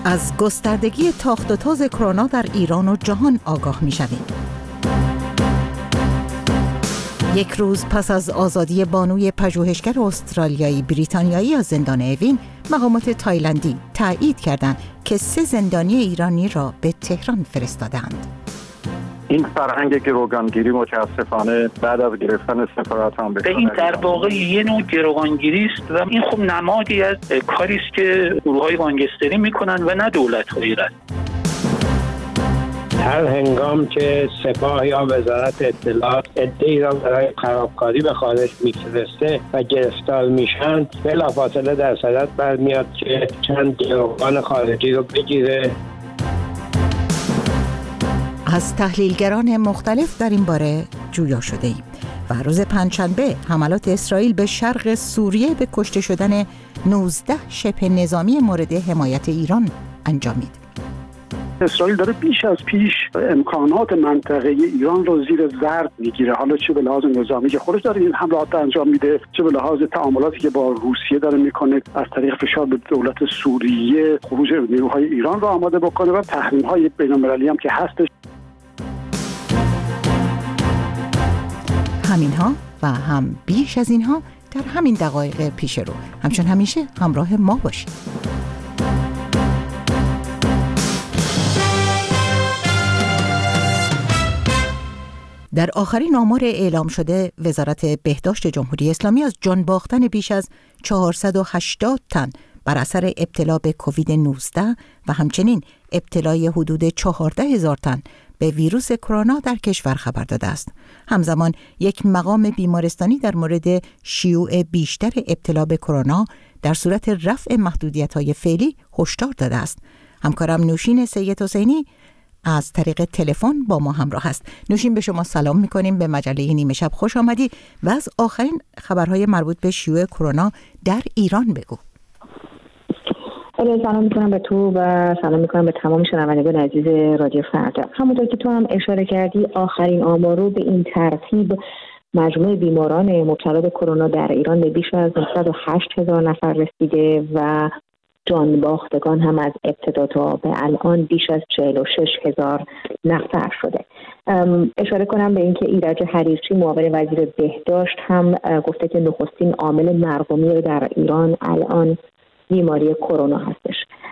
از گستردگی تاخت و تاز کرونا در ایران و جهان آگاه می‌شویم. یک روز پس از آزادی بانوی پژوهشگر استرالیایی بریتانیایی از زندان اوین، مقامات تایلندی تایید کردند که 3 زندانی ایرانی را به تهران فرستادند. این فرهنگ گروگانگیری متاسفانه بعد از گرفتن سفارت آمریکا این در واقع یه نوع گروگانگیری است و این خب نمادی از کاری است که گروه‌های گانگستری میکنن و نه دولت‌های رسمی. هر هنگام که سپاه یا وزارت اطلاعات عده‌ای را برای خرابکاری به خارج میفرسته و گرفتار میشن، بلافاصله در صدد برمیاد که چند گروگان خارجی رو بگیره. از تحلیلگران مختلف در این باره جویا شده ایم و روز پنجشنبه حملات اسرائیل به شرق سوریه به کشته شدن 19 شبه نظامی مورد حمایت ایران انجامید. اسرائیل داره بیش از پیش امکانات منطقه ایران رو زیر ضرب میگیره، حالا چه به لحاظ نظامی که خودش داره این حملات انجام میده، چه به لحاظ تعاملاتی که با روسیه داره میکنه، از طریق فشار به دولت سوریه خروج نیروهای ایران رو آماده بکنه و تحریم‌های بین‌المللی هم که هستش. همینها و هم بیش از اینها در همین دقایق پیش رو. همچون همیشه همراه ما باشید. در آخرین آمار اعلام شده، وزارت بهداشت جمهوری اسلامی از جان باختن بیش از 480 تن بر اثر ابتلا به کووید 19 و همچنین ابتلای حدود 14,000 تن به ویروس کرونا در کشور خبر داده است. همزمان یک مقام بیمارستانی در مورد شیوع بیشتر ابتلا به کرونا در صورت رفع محدودیت‌های فعلی هشدار داده است. همکارم نوشین سید حسینی از طریق تلفن با ما همراه است. نوشین، به شما سلام می‌کنیم، به مجله نیمه شب خوش آمدی و از آخرین خبرهای مربوط به شیوع کرونا در ایران بگو. سلام میکنم به تو و سلام میکنم به تمام شنوندگان عزیز رادیو فردا. همونطور که تو هم اشاره کردی، آخرین آمار رو به این ترتیب مجموع بیماران مبتلا به کرونا در ایران به بیش از 908,000 نفر رسیده و جان باختگان هم از ابتدا تا به الان بیش از 46,000 نفر شده. اشاره کنم به اینکه ایرج حریرچی معاون وزیر بهداشت هم گفته که نخستین عامل مرگومی در ایران الان بیماری کرونا هستش.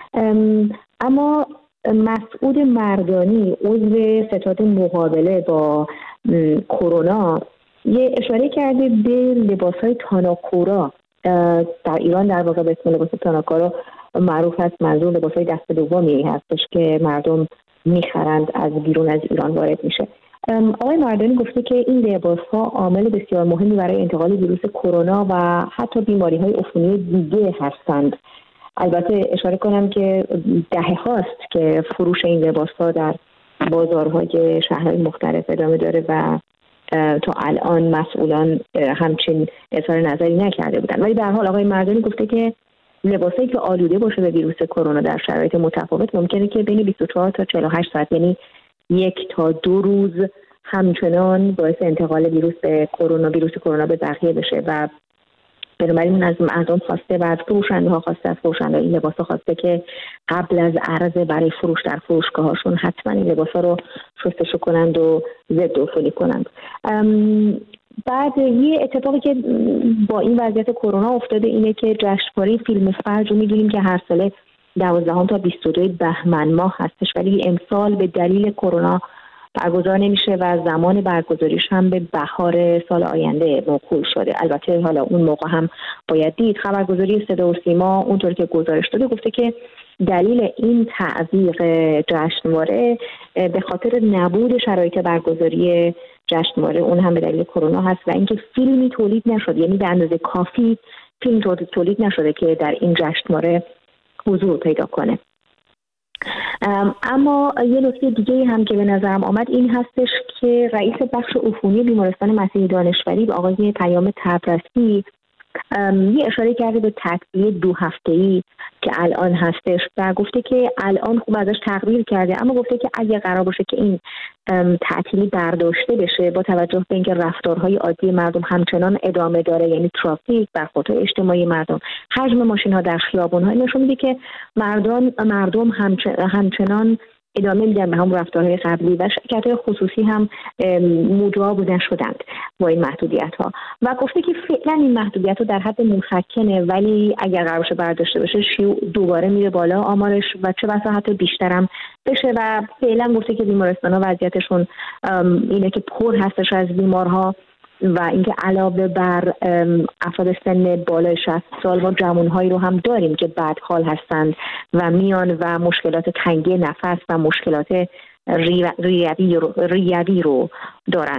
اما مسعود مردانی، عضو ستاد مقابله با کرونا، یه اشاره کرده به لباس‌های تاناکورا. در ایران در واقع به اسم لباس تاناکورا معروف هست، منظور لباس‌های دست دومی هستش که مردم میخرند از بیرون از ایران وارد میشه. آقای مردانی گفته که این لباس‌ها عامل بسیار مهمی برای انتقال ویروس کرونا و حتی بیماری‌های عفونی دیگه هستند. البته اشاره کنم که دهه هاست که فروش این لباس‌ها در بازارهای شهرهای مختلف ادامه داره و تا الان مسئولان همچین اظهار نظری نکرده بودن. ولی به هر حال آقای مردانی گفته که لباسایی که آلوده باشه به ویروس کرونا در شرایط متفاوت ممکنه که بین 24 تا 48 ساعت، یعنی 1 تا 2 روز همچنان باعث انتقال ویروس کرونا به بقیه بشه و بنابراین از مردم خواسته و از فروشنده‌ها خواسته، از فروشنده این لباس‌ها خواسته که قبل از عرضه برای فروش در فروشگاه‌هاشون حتما این لباس‌ها رو شستشو کنند و ضد عفونی کنند. بعد یه اتفاقی که با این وضعیت کرونا افتاده اینه که جشنواره فیلم فجر رو می‌دونیم که هر ساله 12 تا 22 بهمن ماه هستش، ولی امسال به دلیل کرونا برگزار نمیشه و زمان برگزاریش هم به بهار سال آینده موکول شده. البته حالا اون موقع هم باید دید. خبرگزاری صدا و سیما اونطور که گزارش داده گفته که دلیل این تعویق جشنواره به خاطر نبود شرایط برگزاری جشنواره اون هم به دلیل کرونا هست و اینکه فیلمی تولید نشد، یعنی به اندازه کافی فیلم تولید نشده که در این جشنواره حضور پیدا کنه. اما یه نکته دیگه هم که به نظرم آمد این هستش که رئیس بخش عفونی بیمارستان مسیح دانشوری به آقای پیام تبرسی یه اشاره کرده به تعطیلی 2 هفته‌ای که الان هستش و گفته که الان خوب ازش تقدیر کرده، اما گفته که اگه قرار باشه که این تعطیلی برداشته بشه با توجه به اینکه رفتارهای عادی مردم همچنان ادامه داره، یعنی ترافیک، برخوردهای اجتماعی مردم، حجم ماشین‌ها در خیابان‌ها، نشون میده که مردم همچنان ادامه میدن به هم رفتارهای قبلی و شرکت‌های خصوصی هم مجاب نشدند با این محدودیت‌ها و گفته که فعلا این محدودیت‌ها در حد مسکنه، ولی اگر قرار باشه برداشته بشه شیوع دوباره میره بالا آمارش و چه بسا حتی بیشترم بشه و فعلا گفته که بیمارستان‌ها وضعیتشون اینه که پر هستش از بیمارها و اینکه علاوه بر افراد سن بالای 60 سال ما جوان‌هایی رو هم داریم که بدحال هستند و میان و مشکلات تنگی نفس و مشکلات ریوی رو دارند.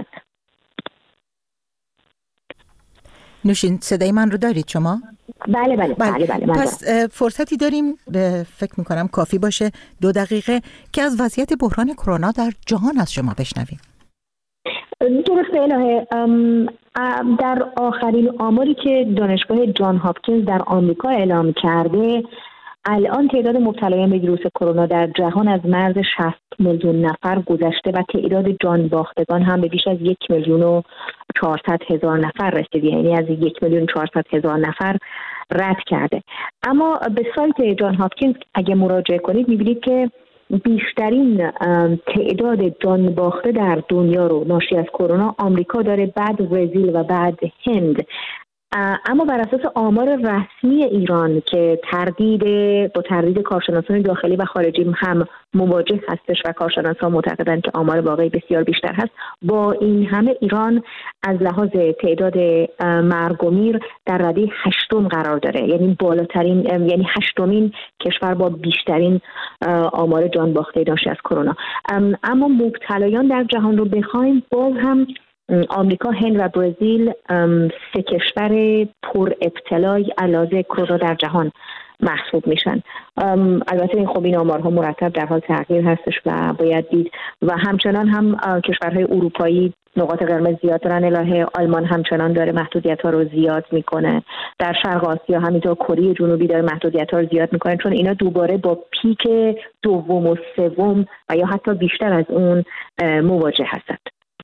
نوشین صدای من رو دارید شما؟ بله. پس فرصتی داریم، فکر میکنم کافی باشه 2 دقیقه که از وضعیت بحران کرونا در جهان از شما بشنویم. درسته الهه. در آخرین آماری که دانشگاه جان هاپکینز در آمریکا اعلام کرده، الان تعداد مبتلایان به ویروس کرونا در جهان از مرز 60 میلیون نفر گذشته و تعداد جان باختگان هم به بیش از 1,400,000 نفر رسیده، یعنی از 1,400,000 نفر رد کرده. اما به سایت جان هاپکینز اگه مراجعه کنید می‌بینید که بیشترین تعداد جان باخته در دنیا رو ناشی از کرونا آمریکا داره، بعد برزیل و بعد هند. اما بر اساس آمار رسمی ایران که با تردید کارشناسان داخلی و خارجی هم مواجه هستش و کارشناسان معتقدند که آمار واقعی بسیار بیشتر هست، با این همه ایران از لحاظ تعداد مرگ و میر در رده 8 قرار داره، یعنی بالاترین، یعنی 8مین کشور با بیشترین آمار جان باخته ناشی از کرونا. اما مبتلایان در جهان رو بخوایم، باز هم آمریکا، هند و برزیل 3 کشور پر ابتلای علاوه کرونا در جهان محسوب میشن. البته این آمارها مرتب در حال تغییر هستش و باید دید و همچنان هم کشورهای اروپایی نقاط قرمز زیاد دارن. الهه آلمان همچنان داره محدودیت‌ها رو زیاد میکنه. در شرق آسیا همینطور کره جنوبی داره محدودیت‌ها رو زیاد میکنه، چون اینا دوباره با پیک 2 و 3 و یا حتی بیشتر از اون مواجه هستند.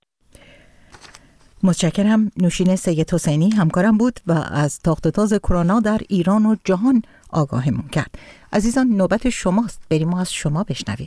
متشکرم. نوشین سید حسینی همکارم بود و از تاخت و تاز کرونا در ایران و جهان آگاهمون کرد. عزیزان نوبت شماست، بریم و از شما بشنویم.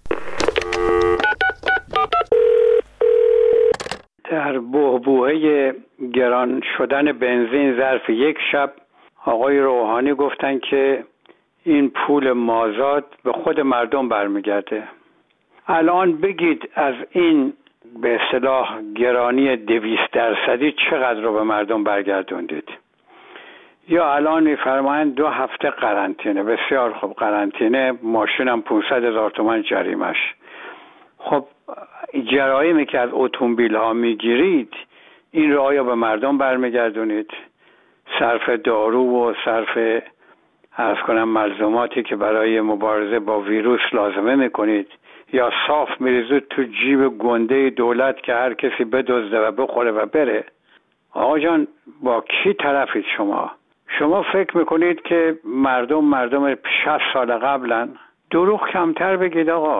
در بحبوحه گران شدن بنزین ظرف 1 شب آقای روحانی گفتن که این پول مازاد به خود مردم برمیگرده. الان بگید از این به اصطلاح گرانی 200% چقدر رو به مردم برگردوندید؟ یا الان میفرمایند 2 هفته قرنطینه. بسیار خب، قرنطینه، ماشینم 500,000 تومان جریمش. خب جرایمی که از اتومبیل ها میگیرید این رو آیا به مردم برمیگردونید؟ صرف دارو و صرف ملزوماتی که برای مبارزه با ویروس لازمه میکنید، یا صاف میریزید تو جیب گنده دولت که هر کسی بدزده و بخوره و بره؟ آقا جان، با کی طرفید شما؟ شما فکر میکنید که مردم 60 سال قبلن؟ دروغ کمتر بگید آقا.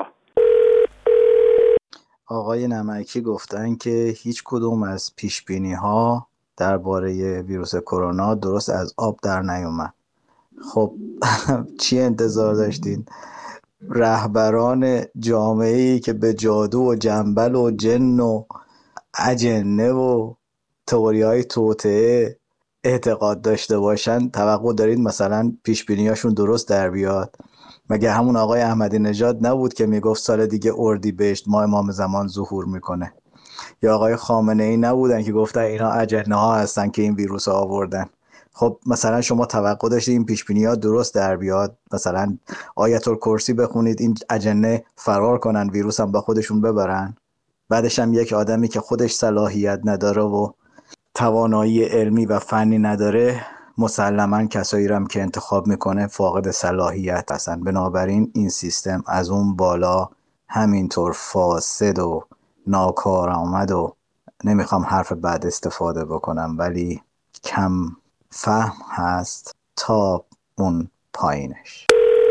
آقای نمکی گفتن که هیچ کدوم از پیشبینی ها درباره ویروس کرونا درست از آب در نیومد. خب چی انتظار داشتین؟ رهبران جامعه‌ای که به جادو و جنبل و جن و اجنه و تئوری‌های توطئه اعتقاد داشته باشن توقع دارید مثلا پیشبینیاشون درست در بیاد؟ مگه همون آقای احمدی نژاد نبود که میگفت سال دیگه اردیبهشت ماه امام زمان ظهور میکنه؟ یا آقای خامنه‌ای نبودن که گفتن اینا اجنه ها هستن که این ویروس آوردن؟ خب مثلا شما توقع داشتید این پیشبینی‌ها درست در بیاد؟ مثلا آیت الکرسی بخونید این اجنه فرار کنن، ویروس هم با خودشون ببرن؟ بعدش هم یک آدمی که خودش صلاحیت نداره و توانایی علمی و فنی نداره، مسلماً کسایی رو هم که انتخاب میکنه فاقد صلاحیت هستن. بنابراین این سیستم از اون بالا همینطور فاسد و ناکارآمد و نمیخوام حرف بد استفاده بکنم ولی کم فهم هست تا اون پایینش.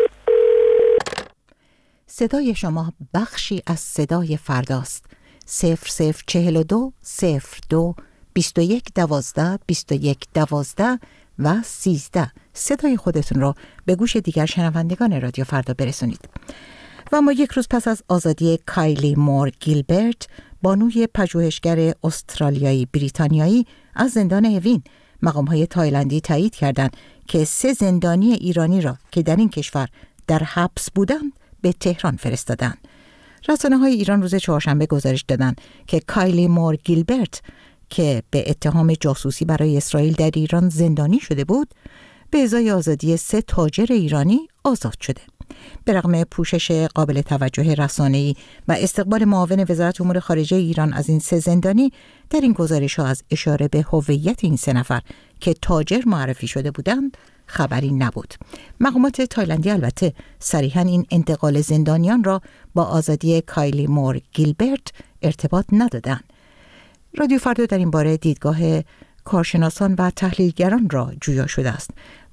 صدای شما بخشی از صدای فرداست. 0042 02 21 12 21 12 و 13. صدای خودتون رو به گوش دیگر شنوندگان رادیو فردا برسونید. و ما یک روز پس از آزادی کایلی مور گیلبرت، بانوی پژوهشگر استرالیایی بریتانیایی از زندان اوین، مقام‌های تایلندی تایید کردند که 3 زندانی ایرانی را که در این کشور در حبس بودند به تهران فرستادند. رسانه‌های ایران روز چهارشنبه گزارش دادند که کایلی مور گیلبرت که به اتهام جاسوسی برای اسرائیل در ایران زندانی شده بود، به ازای آزادی 3 تاجر ایرانی آزاد شده. به رغم پوشش قابل توجه رسانه‌ای و استقبال معاون وزارت امور خارجه ایران از این 3 زندانی، در این گزارش‌ها از اشاره به هویت این 3 نفر که تاجر معرفی شده بودند خبری نبود. مقامات تایلندی البته صریحاً این انتقال زندانیان را با آزادی کایلی مور گیلبرت ارتباط ندادند. رادیو فردا در این باره دیدگاه کارشناسان و تحلیلگران را جویا شده است.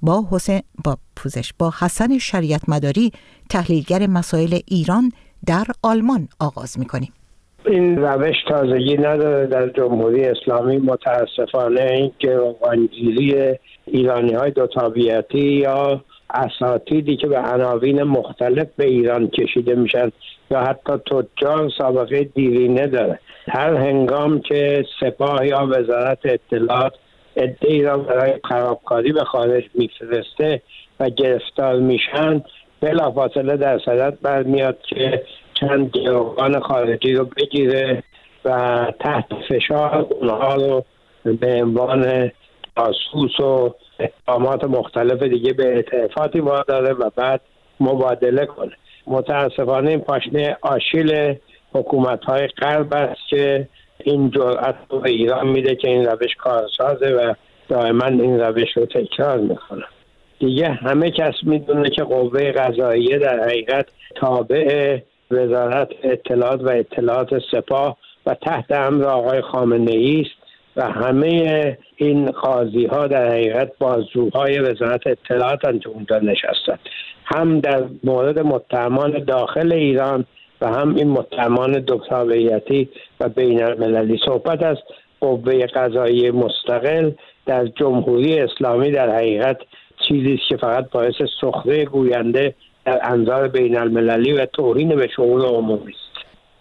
با حسن شریعت مداری، تحلیلگر مسائل ایران در آلمان آغاز می‌کنیم. این روش تازگی نداره در جمهوری اسلامی. متاسفانه این گروگانگیری ایرانی‌های دو تابعیتی یا اساتیدی که به عناوین مختلف به ایران کشیده میشن یا حتی تجار سابقه دیرینه داره. هر هنگام که سپاه یا وزارت اطلاعات ادعی را برای خرابکاری به خارج میفرسته و گرفتار میشن، بلافاصله در صدد برمیاد که چند گروگان خارجی رو بگیره و تحت فشار اونها رو به عنوان جاسوس و اتهامات مختلف دیگه به اعترافاتی واداره و بعد مبادله کنه. متاسفانه این پاشنه آشیل حکومت‌های غرب است که این جرأت رو به ایران میده که این روش کارسازه و دائما این روش رو تکرار میکنه. دیگه همه کس میدونه که قوه قضاییه در حقیقت تابع وزارت اطلاعات و اطلاعات سپاه و تحت امر آقای خامنه‌ای است و همه این قاضی ها در حقیقت بازجوهای وزارت اطلاعات که اونجا نشستند، هم در مورد متهمان داخل ایران و هم این متهمان دو تابعیتی و بین المللی. صحبت از قوه قضاییه مستقل در جمهوری اسلامی در حقیقت چیزی است که فقط باعث سخره گوینده در انظار بین المللی و توهین به شعور عمومی است.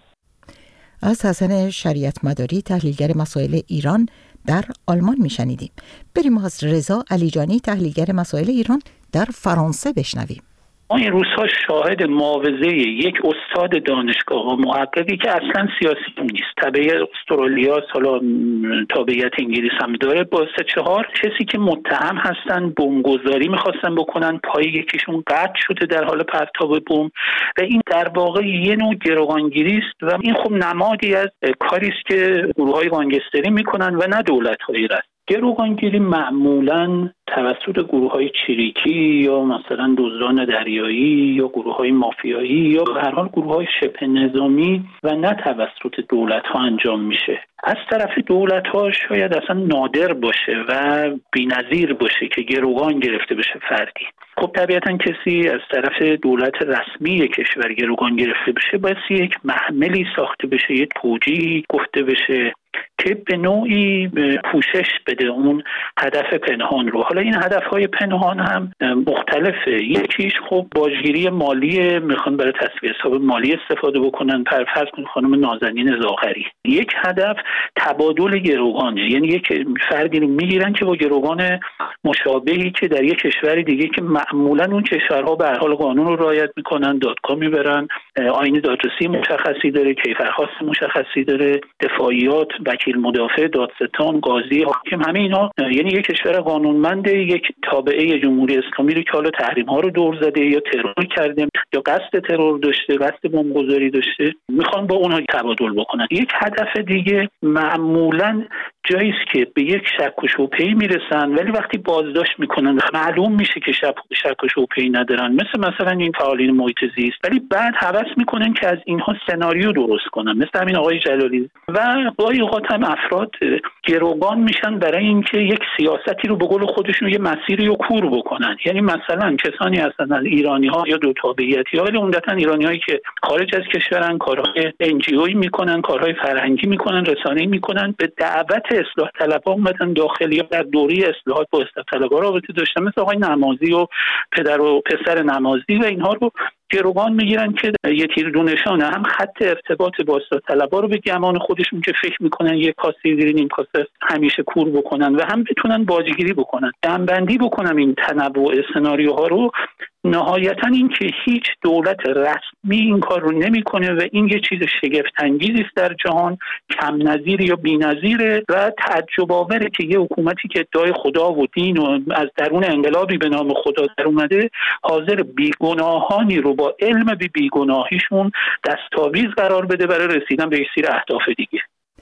از حسن شریعت مداری، تحلیلگر مسائل ایران در آلمان میشنیدیم. بریم از رضا علیجانی، تحلیلگر مسائل ایران در فرانسه بشنویم. ما این روزها شاهد معاوضه یک استاد دانشگاه و محققی که اصلا سیاسی نیست، تابعیت استرالیا، حالا تابعیت انگلیس هم داره، با 3-4 کسی که متهم هستن بمبگذاری میخواستن بکنن، پای یکیشون قطع شده در حال پرتاب بمب و این در واقع یه نوع گروگانگیری است و این خب نمادی از کاری است که گروه‌های گانگستری میکنن و نه دولت‌های رسمی. گروگانگیری معمولاً توسط گروه‌های چریکی یا مثلا دزدان دریایی یا گروه‌های مافیایی یا به هر حال گروه‌های شبه نظامی و نه توسط دولت‌ها انجام میشه. از طرف دولت‌ها شاید اصلا نادر باشه و بی‌نظیر باشه که گروگان گرفته بشه فردی. خب طبیعتاً کسی از طرف دولت رسمی کشور گروگان گرفته بشه باید یک محملی ساخته بشه، یک توجیهی گفته بشه که به نوعی پوشش بده اون هدف پنهان رو. حالا این هدف‌های پنهان هم مختلفه. یکیش خب باجگیری مالی، میخوان برای تصفیه حساب مالی استفاده بکنن. فرض کن خانم نازنین زاغری، یک هدف تبادل گروگانه، یعنی یک فردی رو میگیرن که با گروگان مشابهی که در یک کشور دیگه که معمولا اون کشورها به هر حال قانون رو رعایت میکنن، دادگاه میبرن، آیین دادرسی مشخصی داره، کیفرخواست مشخصی داره، دفاعیات، وکیل مدافع، دادستان، قاضی، حاکم، همه اینا، یعنی یک کشور قانونمند یک تابعه جمهوری اسلامی رو که حالا تحریم ها رو دور زده یا ترور کرده یا قصد ترور داشته، قصد بمبگذاری داشته، میخوان با اونها تبادل بکنن. یک هدف دیگه معمولا جایی است که به یک شک و شبهه‌ای میرسن ولی وقتی بازداشت میکنن معلوم میشه که شک و شبهه‌ای ندارن، مثلا این فعالین محیط زیست، ولی بعد هوس میکنن که از اینها سناریو درست کنن، مثل همین آقای جلالی. و گاهی اوقات هم افراد گروگان میشن برای اینکه یک سیاستی رو به قول خودشون خودشون یه مسیری رو کور بکنن. یعنی مثلا کسانی هستن از ایرانی‌ها یا دو تابعیتی‌ها، ولی عمدتاً ایرانی‌هایی که خارج از کشورن، کارهای NGO میکنن، کارهای فرهنگی میکنن، رسانه‌ای میکنن، به دعوت اصلاح طلب‌ها اومدن داخل یا در دوره اصلاحات با اصلاح طلب‌ها رابطه داشتن، مثل آقای نمازی و پدر و پسر نمازی و اینها رو گروگان میگیرن که یه تیر دو نشانه، هم خط ارتباط با اصلاح طلب‌ها رو به گمان خودشون که فکر میکنن یک کاسه زیر نیم کاسه همیشه کور بکنن و هم بتونن بازیگیری بکنن. جمع‌بندی بکنم این تنوع سناریوها رو، نهایتاً این که هیچ دولت رسمی این کار رو نمیکنه و این یه چیز شگفت انگیزی است در جهان، کم نظیر یا بی‌نظیره و تعجب آوره که یه حکومتی که ادعای خدا و دین و از درون انقلابی به نام خدا در اومده، حاضر بیگناهانی رو با علم به بیگناهیشون دستاویز قرار بده برای رسیدن به سیر اهداف دیگه.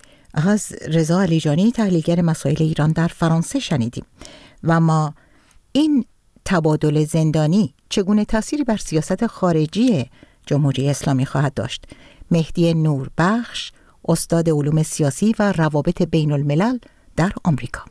از رضا علیجانی، تحلیلگر مسائل ایران در فرانسه شنیدیم. و ما این تبادل زندانی چگونه تأثیری بر سیاست خارجی جمهوری اسلامی خواهد داشت؟ مهدی نوربخش، استاد علوم سیاسی و روابط بین الملل در آمریکا.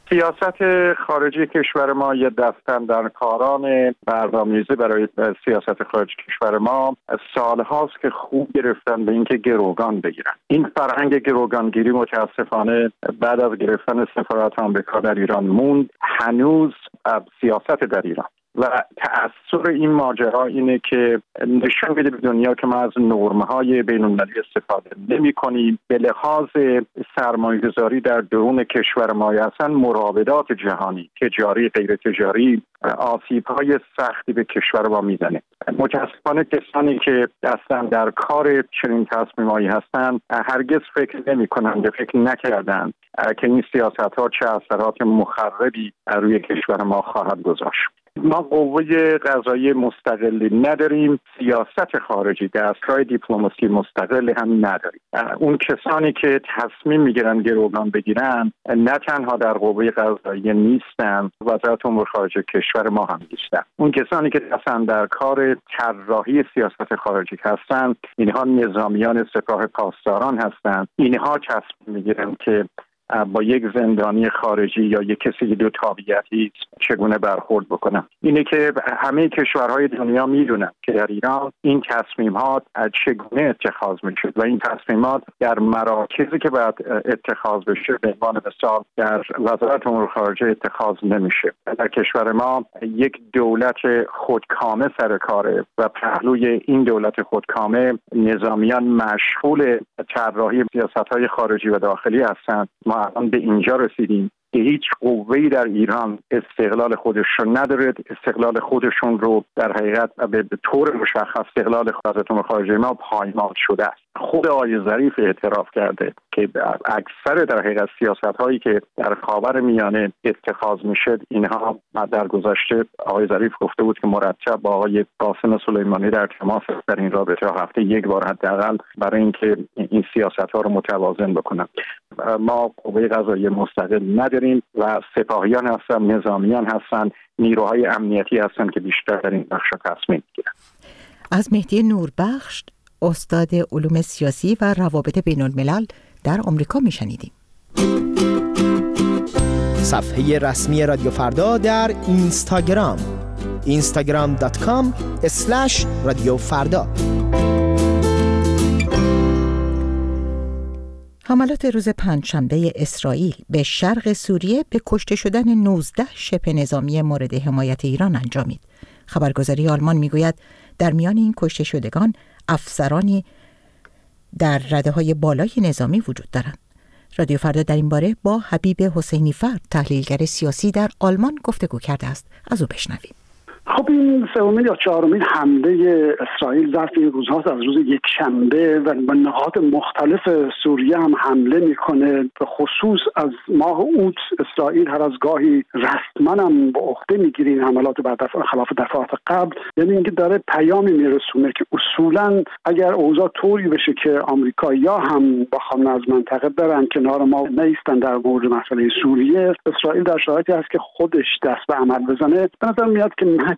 سیاست خارجی کشور ما یه دستاندرکاران برنامه‌ریزی برای سیاست خارجی کشور ما سالهاست که خوب گرفتن به اینکه گروگان بگیرن. این فرهنگ گروگانگیری متاسفانه بعد از گرفتن سفارت آمریکا در ایران موند. هنوز سیاست در ایران و تأثیر این ماجرا اینه که نشون میده به دنیا که ما از نرم‌های بین‌المللی استفاده نمی‌کنیم. به لحاظ سرمایه‌گذاری در درون کشور ما هستن مراودات جهانی، تجاری، غیر تجاری، آسیب‌های سختی به کشور ما میزنه. متأسفانه کسانی که دستن در کار چنین تصمیمایی هستن هرگز فکر نمی‌کنن یا فکر نکردن که این سیاست‌ها چه اثرات مخربی روی کشور ما خواهد گذاشت. ما قوه قضایی مستقلی نداریم، سیاست خارجی، دستگاه دیپلماسی مستقلی هم نداریم. اون کسانی که تصمیم میگیرن گروگان بگیرن نه تنها در قوه قضایی نیستن، وزارت امور خارجه کشور ما هم نیستن. اون کسانی که دستن در کار طراحی سیاست خارجی هستن، اینها نظامیان سپاه پاسداران هستن. اینها تصمیم میگیرن که با یک زندانی خارجی یا یک کسی دو تابعیتی چگونه برخورد بکنن. اینه که همه کشورهای دنیا میدونن که در ایران این تصمیمات چگونه اتخاذ میشه و این تصمیمات در مراکزی که باید اتخاذ بشه به عنوان مثال در وزارت امور خارجه اتخاذ نمیشه. در کشور ما یک دولت خودکامه سر کاره و پهلوی این دولت خودکامه نظامیان مشغول طراحی سیاست‌های خارجی و داخلی هستند. ما الان به اینجا رسیدیم که هیچ قوه‌ای در ایران استقلال خودش رو نداره. استقلال خودشون رو در حقیقت به طور مشخص استقلال وزارت امور خارجه ما پایمال شده است. خود آقای ظریف اعتراف کرده که اکثر در حقیقت سیاست‌هایی که در خاورمیانه اتخاذ میشه اینها در گذشته آقای ظریف گفته بود که مرتب با آقای قاسم سلیمانی در تماس در این رابطه هفته یک بار حداقل برای اینکه این سیاست‌ها رو متوازن بکنن. ما قوه قضایی مستقل نداریم و سپاهیان هستن، نظامیان هستن، نیروهای امنیتی هستن که بیشتر در این بخش تصمیم میگیرن. از مهدی نوربخش، استاد علوم سیاسی و روابط بین الملل در آمریکا میشنیدیم. صفحه رسمی رادیو فردا در اینستاگرام instagram.com/رادیو فردا. حملات روز پنجشنبه اسرائیل به شرق سوریه به کشته شدن 19 شبه نظامی مورد حمایت ایران انجامید. خبرگزاری آلمان میگوید در میان این کشته شدگان افسرانی در رده‌های بالای نظامی وجود دارند. رادیو فردا در این باره با حبیب حسینی فرد، تحلیلگر سیاسی در آلمان گفتگو کرده است. از او بشنویم. خب این سومین یا چهارمین حمله اسرائیل ظرف این روزهاست. از روز یک شنبه و به نقاط مختلف سوریه هم حمله میکنه. به خصوص از ماه اوت اسرائیل هر از گاهی رسما هم به عهده میگیره این حملات بر خلاف دفعات قبل. یعنی اینکه داره پیامی میرسونه که اصولا اگر اوضاع طوری بشه که آمریکایی‌ها هم بخوام از منطقه برن کنار ما نیستن در مورد مسئله سوریه، اسرائیل در شرایطی هست که خودش دست به عمل بزنه. به نظر میاد که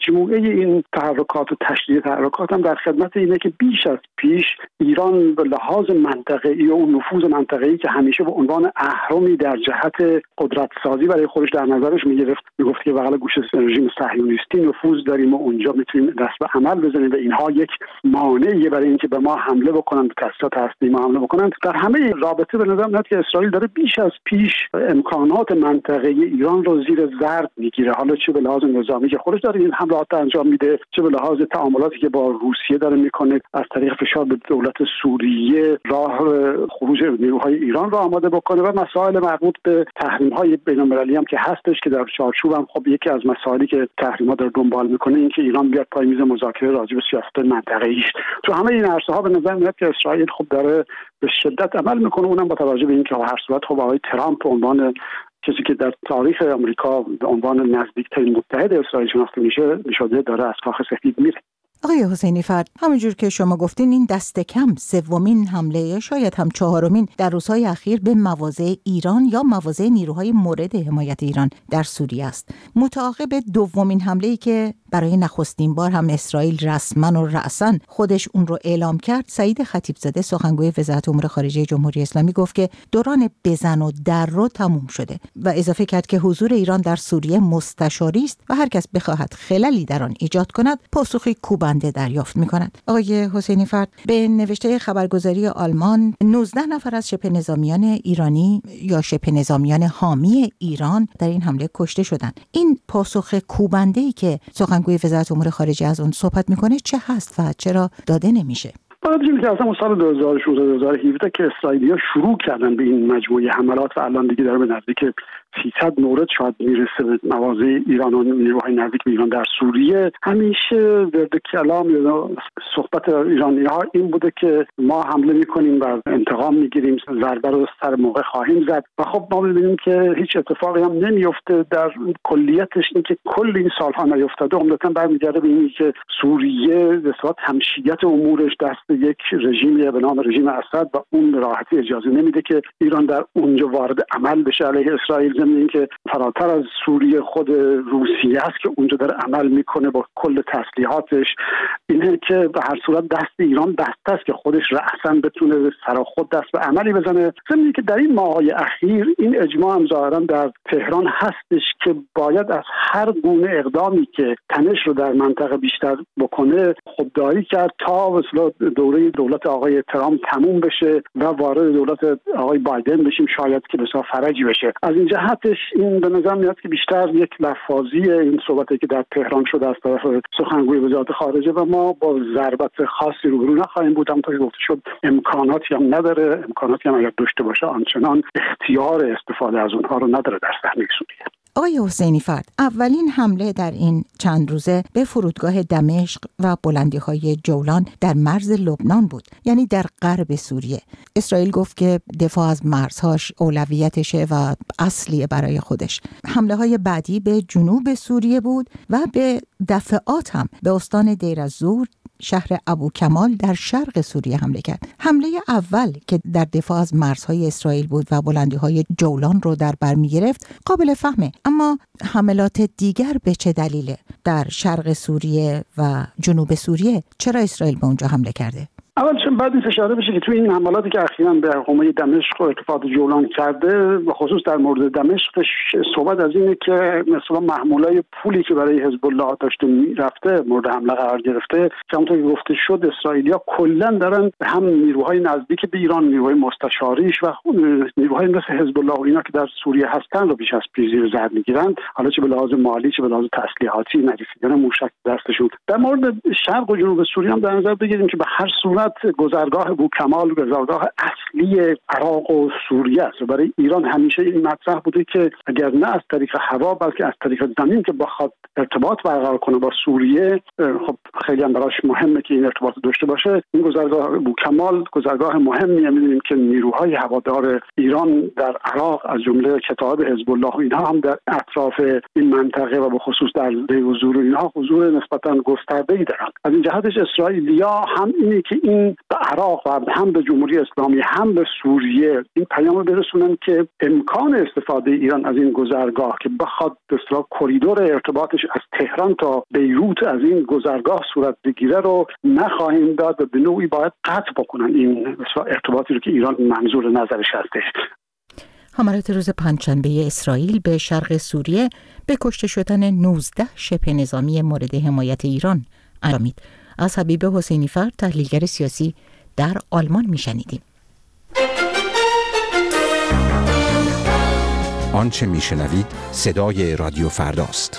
مجموعه این تحرکات و تشدید تحرکات هم در خدمت اینه که بیش از پیش ایران به لحاظ منطقه‌ای و نفوذ منطقه‌ای که همیشه به عنوان اهرمی در جهت قدرت سازی برای خودش در نظرش میگرفت، میگفت که بغل گوش رژیم صهیونیستی نفوذ داریم و اونجا میتونیم دست به عمل بزنیم و اینها یک مانعیه برای اینکه به ما حمله بکنن، به تأسیسات هستی ما حمله بکنن. در همه رابطه به نظر میاد که اسرائیل داره بیش از پیش امکانات منطقه‌ای ایران رو زیر ضرب میگیره، حالا چه به لحاظ نظامی که خودش داره این حملات انجام میده، چه به لحاظ تعاملاتی که با روسیه داره میکنه، از طریق فشار به دولت سوریه راه خروج نیروهای ایران رو آماده بکنه و مسائل مربوط به تحریم‌های بین‌المللی هم که هستش که در چارچوب هم خب یکی از مسائلی که تحریم‌ها داره دنبال میکنه این که ایران بیاد پای میز مذاکره راجع به سیاست منطقه‌ایش. تو همه این عرصه‌ها به نظر میاد که اسرائیل خب داره به شدت عمل میکنه، اونم با توجه به اینکه هر صورت خب آقای ترامپ به عنوان کسی که در تاریخ آمریکا به عنوان نزدیکترین متحد اسرائیل شناخته میشده داره از کاخ سفید میره. آقای حسینی فرد، همونجور که شما گفتین این دست کم سومین حمله، شاید هم چهارمین در روزهای اخیر به مواضع ایران یا مواضع نیروهای مورد حمایت ایران در سوریه است. متعاقب دومین حمله‌ای که برای نخستین بار هم اسرائیل رسما و رأساً خودش اون رو اعلام کرد، سعید خطیبزاده سخنگوی وزارت امور خارجه جمهوری اسلامی گفت که دوران بزن و در رو تموم شده و اضافه کرد که حضور ایران در سوریه مستشاری است و هر کس بخواهد خللی در آن ایجاد کند پاسخی کوبنده دریافت می‌کند. آقای حسینی فرد، به نوشته خبرگزاری آلمان 19 نفر از شبه نظامیان ایرانی یا شبه نظامیان حامی ایران در این حمله کشته شدند. این پاسخ کوبنده‌ای که سخنگوی وزارت امور خارجه از اون صحبت میکنه چه هست و چرا داده نمیشه؟ باید که اصلا سال 2016-2017 که اسرائیلی‌ها شروع کردن به این مجموعه حملات و الان دیگه داره به نزدیک 300 مورد شاید میرسه به مواضع ایران و نیروهای نزدیک به ایران در سوریه. همیشه ورد کلام یا صحبت ایرانی‌ها این بوده که ما حمله میکنیم و انتقام میگیریم، ضربه رو سر موقع خواهیم زد و خب ما می‌بینیم که هیچ اتفاقی هم نمیفته. در کلیتش این که کل این سالها نیفتاده عمدتاً برمیگرده به اینی که سوریه به صورت همشیت امورش دست یک رژیمی به نام رژیم اسد و اون راحتی اجازه نمیده که ایران در اونجا وارد عمل بشه علیه اسرائیل. ضمن اینکه فراتر از سوریه خود روسیه است که اونجا داره عمل میکنه با کل تسلیحاتش. اینه که به هر صورت دست ایران بسته است که خودش رأساً بتونه سر خود دست به عملی بزنه. ضمن اینکه در این ماه‌های اخیر این اجماع هم ظاهراً در تهران هستش که باید از هر گونه اقدامی که تنش رو در منطقه بیشتر بکنه خودداری کرد تا مثلا دوره دولت آقای ترامپ تموم بشه و وارد دولت آقای بایدن بشیم، شاید که بسیار فرجی بشه. از این جهتش این به نظر میاد که بیشتر یک لفاظی این صحبتی که در تهران شده از طرف سخنگوی وزارت خارجه و ما با ضربت خاصی روبرو نخواهیم بود. همونطور که گفته شد امکاناتی هم نداره، امکاناتی هم اگر داشته باشه آنچنان اختیار استفاده از اونها رو نداره در صحنه سوریه. آقای حسینی فرد، اولین حمله در این چند روزه به فرودگاه دمشق و بلندی‌های جولان در مرز لبنان بود، یعنی در غرب سوریه. اسرائیل گفت که دفاع از مرزهاش اولویتشه و اصلیه برای خودش. حمله‌های بعدی به جنوب سوریه بود و به دفعات هم به استان دیر الزور، شهر ابو کمال در شرق سوریه حمله کرد. حمله اول که در دفاع از مرزهای اسرائیل بود و بلندی‌های جولان رو در بر می‌گرفت قابل فهمه، اما حملات دیگر به چه دلیله؟ در شرق سوریه و جنوب سوریه چرا اسرائیل به اونجا حمله کرده؟ اول چون بعد این اشاره بشه که توی این حملاتی که اخیراً به حومه دمشق و ارتفاعات جولان کرده، به خصوص در مورد دمشق صحبت از اینه که مثلا محمولای پولی که برای حزب الله داشته میرفته مورد حمله قرار گرفته. که همونطور که گفته شد اسرائیلیا کلاً دارن هم نیروهای نزدیک به ایران، نیروهای مستشاریش و نیروهای مثل حزب الله و اینا که در سوریه هستن رو بیش از پیش زیر ضرب میگیرن، حالا چه به لحاظ مالی چه به لحاظ تسلیحاتی، نرسیدن موشک دستشون. در مورد شرق و جنوب سوریه هم در نظر بگیریم که به هر صورت گذرگاه بوکمال گذرگاه اصلی عراق و سوریه است. برای ایران همیشه این مطرح بوده که اگر نه از طریق هوا بلکه از طریق زمین که بخواد ارتباط برقرار کنه با سوریه، خب خیلی هم براش مهمه که این ارتباط داشته باشه. این گذرگاه بوکمال گذرگاه مهمیه. می‌بینیم که نیروهای هوادار ایران در عراق از جمله کتاب حزب الله و اینها هم در اطراف این منطقه و به خصوص در دیر الزور اینها حضور نسبتاً گسترده‌ای دارند. از این جهتش اسرائیلیا هم اینه که این به عراق و هم به جمهوری اسلامی هم به سوریه این پیام برسونن که امکان استفاده ایران از این گذرگاه که بخواد به اصطلاح کریدور ارتباطش از تهران تا بیروت از این گذرگاه صورت بگیره رو نخواهیم داد و به نوعی باید قطع بکنن این ارتباطی رو که ایران منظور نظرش هستش. حملات روز پنجشنبه اسرائیل به شرق سوریه به کشته شدن 19 شبه نظامی مورد حمایت ایران انجامید. از حبیب حسینی فرد، تحلیلگر سیاسی در آلمان میشنیدیم. آنچه میشنوید صدای رادیو فرداست.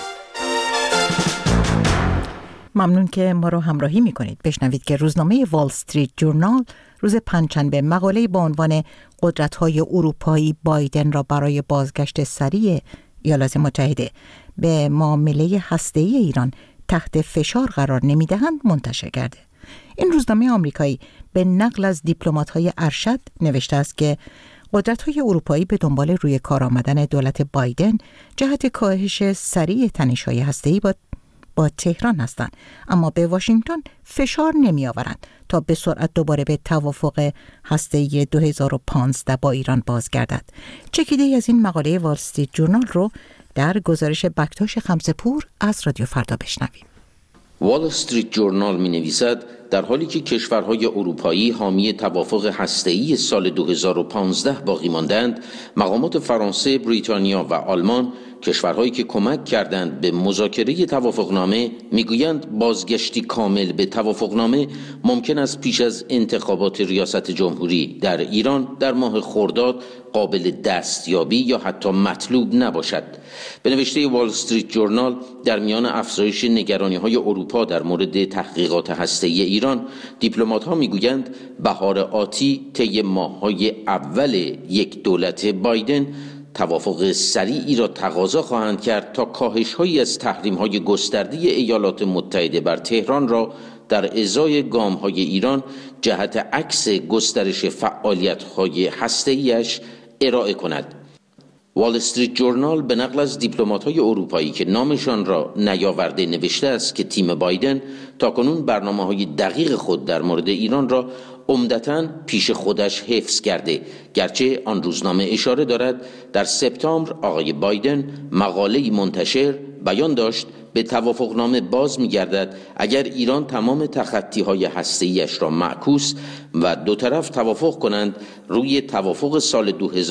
ممنون که ما رو همراهی میکنید. بشنوید که روزنامه وال استریت جورنال روز پنجشنبه مقاله با عنوان قدرت‌های اروپایی بایدن را برای بازگشت سریع ایالات متحده به معامله هسته‌ای ایران تحت فشار قرار نمیدهند منتشر کرده. این روزنامه آمریکایی به نقل از دیپلمات‌های ارشد نوشته است که قدرت‌های اروپایی به دنبال روی کار آمدن دولت بایدن جهت کاهش سریع تنش‌های هسته‌ای با تهران هستند، اما به واشنگتن فشار نمی آورند تا به سرعت دوباره به توافق هسته‌ای 2015 با ایران بازگردد. چکیده‌ای از این مقاله وال استریت جورنال رو در گزارش بکتاش خمسه‌پور از رادیو فردا بشنویم. وال استریت جورنال می نویسد در حالی که کشورهای اروپایی حامی توافق هسته‌ای سال 2015 باقی ماندند، مقامات فرانسه، بریتانیا و آلمان، کشورهایی که کمک کردند به مذاکره توافقنامه، میگویند بازگشتی کامل به توافقنامه ممکن است پیش از انتخابات ریاست جمهوری در ایران در ماه خرداد قابل دستیابی یا حتی مطلوب نباشد. به نوشته وال استریت جورنال، در میان افزایش نگرانی‌های اروپا در مورد تحقیقات هسته‌ای ایران، دیپلمات‌ها میگویند بهار آتی طی ماه‌های اول یک دولت بایدن توافق سریعی را تقاضا خواهند کرد تا کاهش‌هایی از تحریم‌های گسترده ایالات متحده بر تهران را در ازای گام‌های ایران جهت عکس گسترش فعالیت‌های هسته‌ای‌اش ارائه کند. وال استریت جورنال به نقل از دیپلمات‌های اروپایی که نامشان را نیاورده نوشته است که تیم بایدن تاکنون برنامه‌های دقیق خود در مورد ایران را عمدتاً پیش خودش حفظ کرده، گرچه آن روزنامه اشاره دارد در سپتامبر آقای بایدن مقاله‌ای منتشر بیان داشت به توافقنامه باز می‌گردد اگر ایران تمام تخطی‌های هسته‌ایش را معکوس و دو طرف توافق کنند روی توافق سال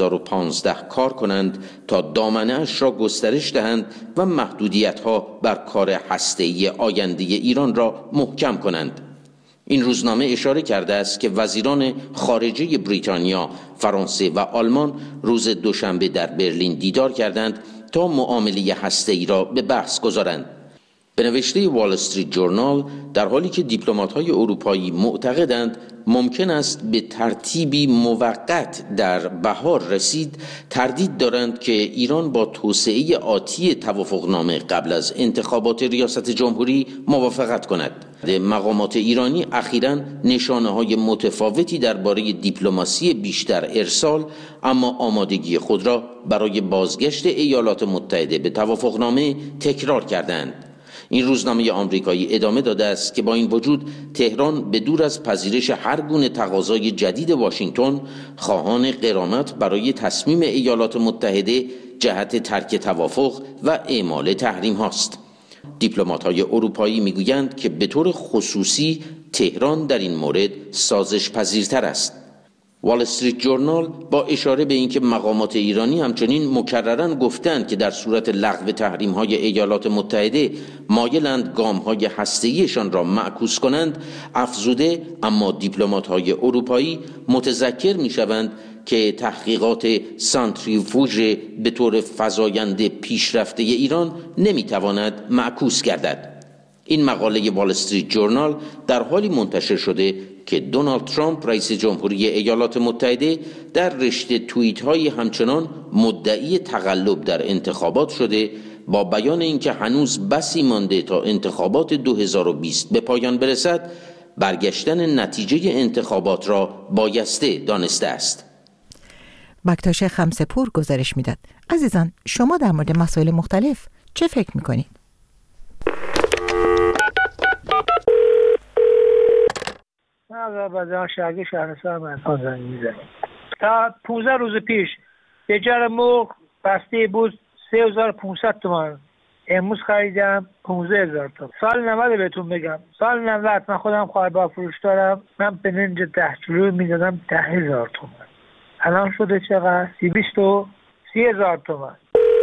2015 کار کنند تا دامنه‌اش را گسترش دهند و محدودیت‌ها بر کار هسته‌ای آینده ایران را محکم کنند. این روزنامه اشاره کرده است که وزیران خارجه بریتانیا، فرانسه و آلمان روز دوشنبه در برلین دیدار کردند تا معامله هسته‌ای را به بحث گذارند. به نوشته وال استریت جورنال، در حالی که دیپلمات‌های اروپایی معتقدند ممکن است به ترتیبی موقت در بهار رسید، تردید دارند که ایران با توسعه آتی توافقنامه قبل از انتخابات ریاست جمهوری موافقت کند. مقامات ایرانی اخیراً نشانه‌های متفاوتی درباره دیپلماسی بیشتر ارسال، اما آمادگی خود را برای بازگشت ایالات متحده به توافقنامه تکرار کردند. این روزنامه آمریکایی ادامه داده است که با این وجود تهران به دور از پذیرش هر گونه تقاضای جدید واشنگتن، خواهان غرامت برای تصمیم ایالات متحده جهت ترک توافق و اعمال تحریم هاست. دیپلمات‌های اروپایی میگویند که به طور خصوصی تهران در این مورد سازش پذیرتر است. وال استریت جورنال با اشاره به اینکه مقامات ایرانی همچنین مکرراً گفتند که در صورت لغو تحریم‌های ایالات متحده مایلند گام‌های هسته‌ایشان را معکوس کنند، افزوده اما دیپلمات‌های اروپایی متذکر می‌شوند که تحقیقات سانتریفوژ به طور فزاینده پیشرفته ایران نمی‌تواند معکوس گردد. این مقاله وال استریت جورنال در حالی منتشر شده که دونالد ترامپ رئیس جمهوری ایالات متحده در رشته توییت‌های همچنان مدعی تقلب در انتخابات شده، با بیان اینکه هنوز بسی مانده تا انتخابات 2020 به پایان برسد، برگشتن نتیجه انتخابات را بایسته دانسته است. بکتاش خمسه‌پور گزارش میداد. عزیزان، شما در مورد مسائل مختلف چه فکر میکنید؟ از بدن شهرگی شهرستان منطقه زنگ میزنیم. تا 15 روز پیش دجار مرغ بسته بود 3500 تومان، امروز خریدم 15000 تومان. سال 90 بهتون بگم، سال 90 من خودم خاربار فروش دارم، من به ننج 10 کیلو میدادم 10000 تومان. الان شده چقدر؟ 230,000 تومان.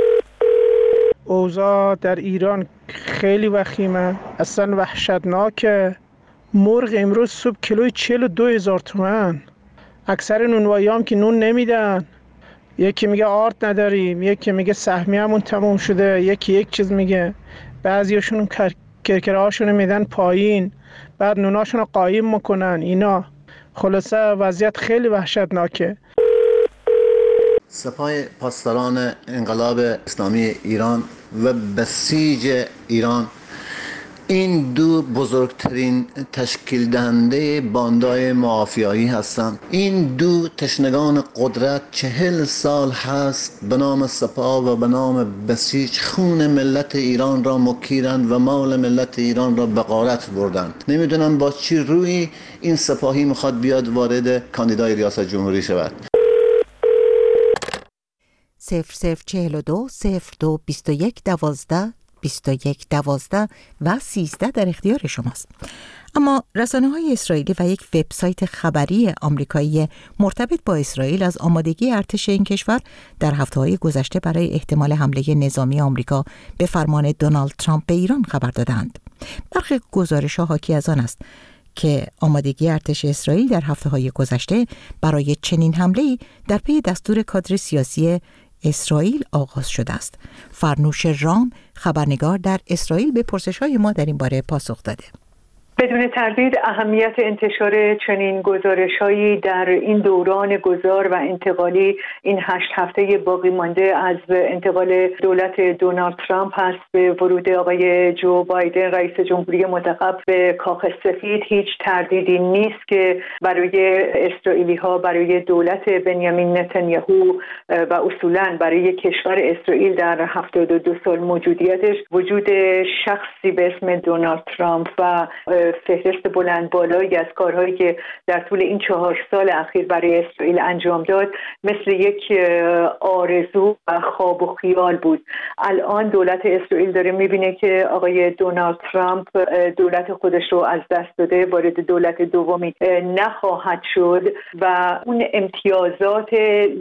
اوضاع در ایران خیلی وخیمه، اصلا وحشتناکه. مرغ امروز صبح کیلوی 42,000 تومان. اکثر نونوایی هم که نون نمیدن، یکی میگه آرد نداریم، یکی میگه سهمیه‌مون تموم شده، یکی یک چیز میگه. بعضیاشون کرکره هاشون میدن پایین، بعد نوناشون قایم میکنن. اینا خلاصه وضعیت خیلی وحشتناکه. سپاه پاسداران انقلاب اسلامی ایران و بسیج ایران این دو بزرگترین تشکیل دهنده باندای مافیایی هستند. این دو تشنگان قدرت 40 سال هست به نام سپاه و به نام بسیج خون ملت ایران را مکیرند و مال ملت ایران را به غارت بردند. نمیدونم با چی روی این سپاهی میخواد بیاد وارد کاندیدای ریاست جمهوری شود. 0042 02 21 12 21 12 و 13 در اختیار شماست. اما رسانه‌های اسرائیلی و یک وبسایت خبری آمریکایی مرتبط با اسرائیل از آمادگی ارتش این کشور در هفته‌های گذشته برای احتمال حمله نظامی آمریکا به فرمان دونالد ترامپ به ایران خبر دادند. برخی گزارش‌ها حاکی از آن است که آمادگی ارتش اسرائیل در هفته‌های گذشته برای چنین حمله‌ای در پی دستور کادر سیاسی اسرائیل آغاز شده است. فرنوش رام، خبرنگار در اسرائیل، به پرسش‌های ما در این باره پاسخ داده. بدون تردید اهمیت انتشار چنین گزارش‌هایی در این دوران گذار و انتقالی این 8 هفته باقی مانده از انتقال دولت دونالد ترامپ هست به ورود آقای جو بایدن رئیس جمهوری منتخب به کاخ سفید. هیچ تردیدی نیست که برای اسرائیلی‌ها، برای دولت بنیامین نتانیاهو و اصولاً برای کشور اسرائیل در 72 سال موجودیتش وجود شخصی به اسم دونالد ترامپ و فهرست بلند بالایی از کارهایی که در طول این 4 سال اخیر برای اسرائیل انجام داد مثل یک آرزو و خواب و خیال بود. الان دولت اسرائیل داره میبینه که آقای دونالد ترامپ دولت خودش رو از دست داده، وارد دولت دومی نخواهد شد و اون امتیازات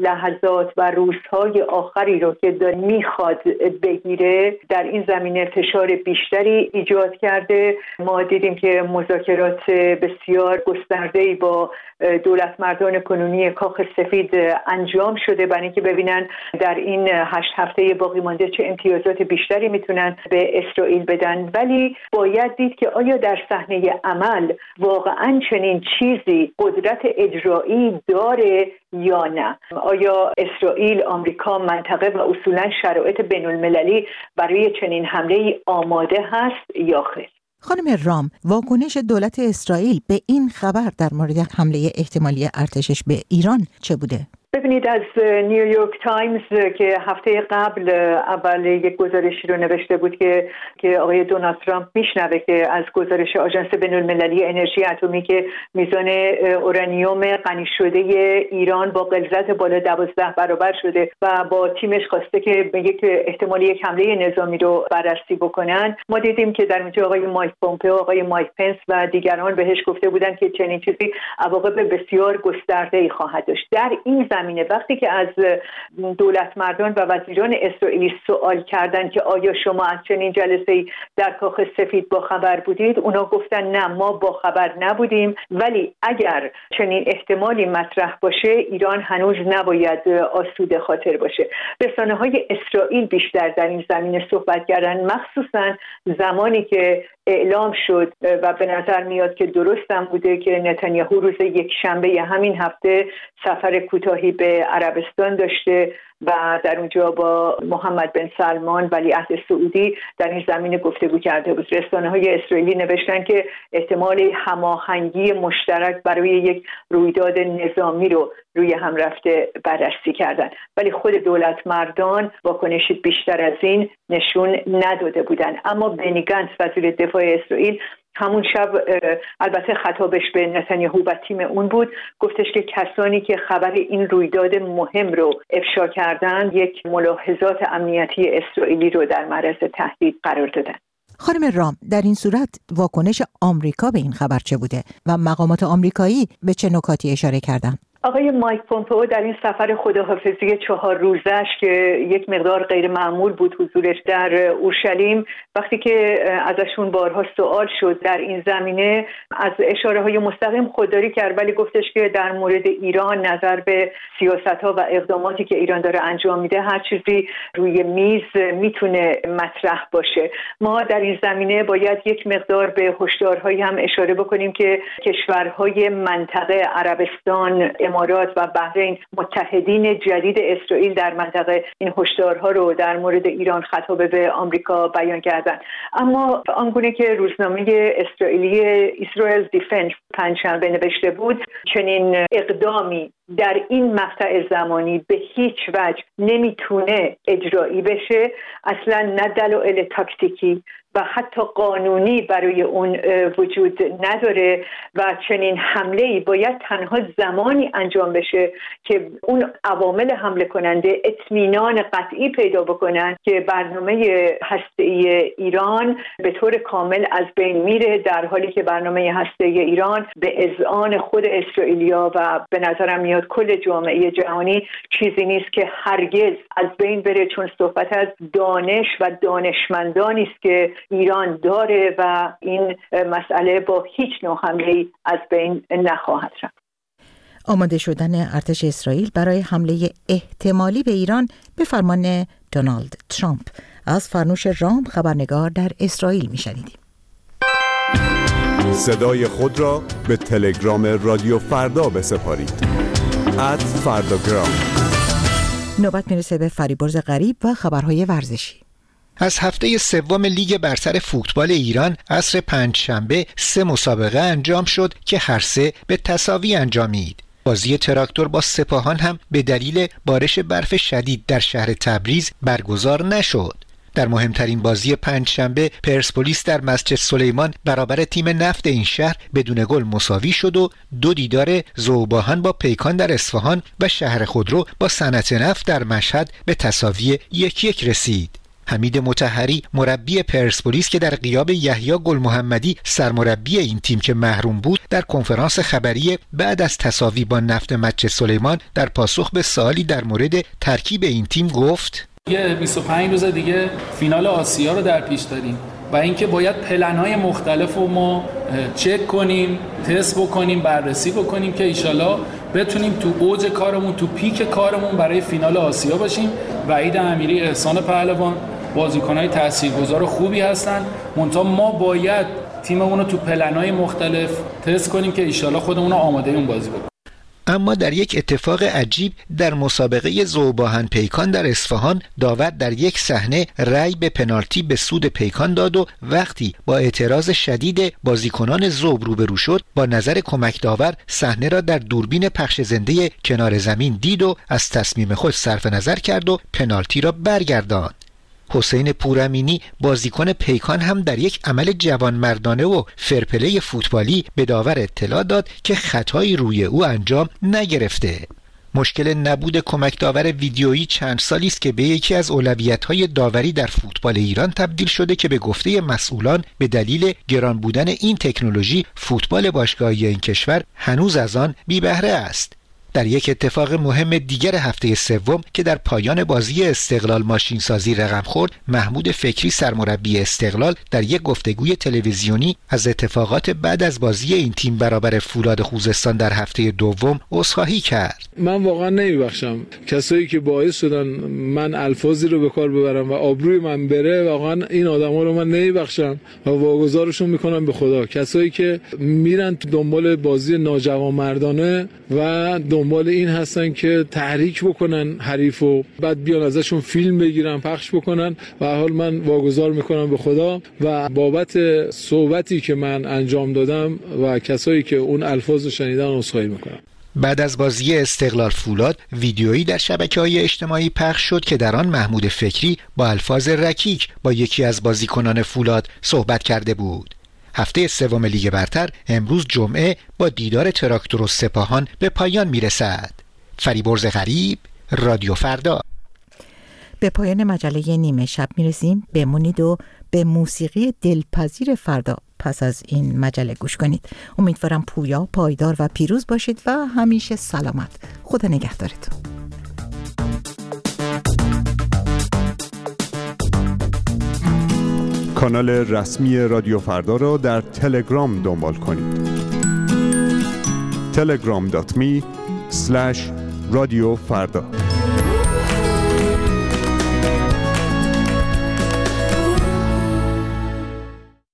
لحظات و روزهای آخری رو که داره میخواد بگیره در این زمینه فشار بیشتری ایجاد کرده. ما دیدیم که مذاکرات بسیار گسترده‌ای با دولت مردان کنونی کاخ سفید انجام شده برای اینکه ببینن در این 8 هفته باقی مانده چه امتیازات بیشتری میتونن به اسرائیل بدن. ولی باید دید که آیا در صحنه عمل واقعا چنین چیزی قدرت اجرایی داره یا نه. آیا اسرائیل، آمریکا، منطقه و اصولا شرایط بین‌المللی برای چنین حمله‌ای آماده هست یا خیر؟ خانم رام، واکنش دولت اسرائیل به این خبر در مورد حمله احتمالی ارتشش به ایران چه بوده؟ ببینید، از نیویورک تایمز که هفته قبل اول یک گزارشی رو نوشته بود که آقای دونالد ترامپ میشنوه که از گزارش آژانس بین‌المللی انرژی اتمی که میزان اورانیوم غنی شده ایران با غلظت بالا 12 برابر شده و با تیمش خواسته که یک احتمالی یک حمله نظامی رو بررسی بکنن. ما دیدیم که در اونجا آقای مایک پومپئو، آقای مایک پنس و دیگران بهش گفته بودن که چنین چیزی عواقب بسیار گسترده‌ای خواهد داشت. در این زمینه وقتی که از دولت مردان و وزیران اسرائیلی سوال کردن که آیا شما از چنین جلسه‌ای در کاخ سفید با خبر بودید، اونا گفتن نه، ما با خبر نبودیم، ولی اگر چنین احتمالی مطرح باشه ایران هنوز نباید آسوده خاطر باشه. رسانه‌های اسرائیل بیشتر در این زمینه صحبت کردن، مخصوصا زمانی که اعلام شد و به نظر میاد که درستم بوده که نتانیاهو روز یک شنبه همین هفته سفر کوتاهی به عربستان داشته و در اونجا با محمد بن سلمان ولیعهد سعودی در این زمینه گفتگو کرده بود. رسانه‌های اسرائیلی نوشتن که احتمال هماهنگی مشترک برای یک رویداد نظامی رو روی هم رفته بررسی کردن، ولی خود دولت مردان واکنشی بیشتر از این نشون نداده بودن. اما بنی گنتس وزیر دفاع اسرائیل همون شب البته خطابش به نتانیاهو و تیم اون بود، گفتش که کسانی که خبر این رویداد مهم رو افشا کردن یک ملاحظات امنیتی اسرائیلی رو در معرض تهدید قرار دادن. خانم رام، در این صورت واکنش آمریکا به این خبر چه بوده و مقامات آمریکایی به چه نکاتی اشاره کردند؟ آقای مایک پومپئو در این سفر خداحافظی 4 روزش که یک مقدار غیر معمول بود حضورش در اورشلیم، وقتی که ازشون بارها سوال شد در این زمینه، از اشاره‌های مستقیم خودداری کرد، ولی گفتش که در مورد ایران نظر به سیاست‌ها و اقداماتی که ایران داره انجام میده، هر چیزی روی میز میتونه مطرح باشه. ما در این زمینه باید یک مقدار به هشدارهایی هم اشاره بکنیم که کشورهای منطقه، عربستان، امارات و بحرین، متحدین جدید اسرائیل در منطقه، این هشدارها رو در مورد ایران خطاب به آمریکا بیان کردند. اما آنگونه که روزنامه اسرائیلی اسرائیل دیفنس پنجشنبه نوشته بود، چنین اقدامی در این مقطع زمانی به هیچ وجه نمیتونه اجرایی بشه، اصلا نه دلایل تاکتیکی و حتی قانونی برای اون وجود نداره و چنین حمله‌ای باید تنها زمانی انجام بشه که اون عوامل حمله کننده اطمینان قطعی پیدا بکنن که برنامه هسته‌ای ایران به طور کامل از بین میره، در حالی که برنامه هسته‌ای ایران به اذعان خود اسرائیلیا و به نظرم میاد کل جامعه جهانی چیزی نیست که هرگز از بین بره، چون صحبت از دانش و دانشمندانی است که ایران داره و این مسئله با هیچ نوع حمله‌ای از بین نخواهد رفت. آماده شدن ارتش اسرائیل برای حمله احتمالی به ایران به فرمان دونالد ترامپ. از فرنوش رام، خبرنگار در اسرائیل، میشنیدیم. صدای خود را به تلگرام رادیو فردا بسپارید. @فرداگرام. نوبت میرسه به فریبرز غریب و خبرهای ورزشی. از هفته سوم لیگ برتر فوتبال ایران عصر پنجشنبه 3 مسابقه انجام شد که هر 3 به تساوی انجامید. بازی تراکتور با سپاهان هم به دلیل بارش برف شدید در شهر تبریز برگزار نشد. در مهمترین بازی پنجشنبه پرسپولیس در مسجد سلیمان برابر تیم نفت این شهر بدون گل مساوی شد و 2 دیدار ذوباهن با پیکان در اصفهان و شهر خودرو با صنعت نفت در مشهد به تساوی 1-1 رسید. حمید مطهری مربی پرسپولیس که در غیاب یحیی گل محمدی سرمربی این تیم که محروم بود، در کنفرانس خبری بعد از تساوی با نفت مسجد سلیمان در پاسخ به سوالی در مورد ترکیب این تیم گفت: 25 روز دیگه فینال آسیا رو در پیش داریم و اینکه باید پلن‌های مختلف رو ما چک کنیم، تست بکنیم، بررسی بکنیم که ایشالا بتونیم تو اوج کارمون، تو پیک کارمون برای فینال آسیا باشیم. وحید امیری، احسان پهلوان بازیکن‌های تاثیرگذار خوبی هستن، منتها ما باید تیممون رو تو پلن‌های مختلف تست کنیم که ایشالا خودمون رو آماده اون بازی بکنیم. اما در یک اتفاق عجیب در مسابقه ذوباهن پیکان در اصفهان، داور در یک صحنه رأی به پنالتی به سود پیکان داد و وقتی با اعتراض شدید بازیکنان ذوب روبرو شد، با نظر کمک داور صحنه را در دوربین پخش زنده کنار زمین دید و از تصمیم خود صرف نظر کرد و پنالتی را برگرداند. حسین پورامینی بازیکن پیکان هم در یک عمل جوانمردانه و فرپلی فوتبالی به داور اطلاع داد که خطایی روی او انجام نگرفته. مشکل نبود کمک داور ویدیویی چند سالی است که به یکی از اولویت‌های داوری در فوتبال ایران تبدیل شده که به گفته مسئولان به دلیل گران بودن این تکنولوژی فوتبال باشگاهی این کشور هنوز از آن بی بهره است. در یک اتفاق مهم دیگر هفته سوم که در پایان بازی استقلال ماشین سازی رقم خورد، محمود فکری سرمربی استقلال در یک گفتگوی تلویزیونی از اتفاقات بعد از بازی این تیم برابر فولاد خوزستان در هفته دوم عذرخواهی کرد. من واقعا نمیبخشم کسایی که باعث شدن من الفاظی رو به کار ببرم و آبروی من بره، واقعا این آدما رو من نمیبخشم و واگذارشون میکنم به خدا. کسایی که میرن دنبال بازی ناجوانمردانه و دنبال این هستن که تحریک بکنن حریفو، بعد بیان ازشون فیلم بگیرن پخش بکنن، و حال من واگذار میکنم به خدا و بابت صحبتی که من انجام دادم و کسایی که اون الفاظ رو شنیدن عذرخواهی میکنم. بعد از بازی استقلال فولاد ویدیویی در شبکه‌های اجتماعی پخش شد که در آن محمود فکری با الفاظ رکیک با یکی از بازیکنان فولاد صحبت کرده بود. هفته سوم لیگ برتر امروز جمعه با دیدار تراکتور و سپاهان به پایان میرسد. فریبرز غریب، رادیو فردا. به پایان مجله نیمه شب میرسیم. بمونید و به موسیقی دلپذیر فردا پس از این مجله گوش کنید. امیدوارم پویا، پایدار و پیروز باشید و همیشه سلامت. خدا نگهدارتون. کانال رسمی رادیو فردا را در تلگرام دنبال کنید. telegram.me/رادیو فردا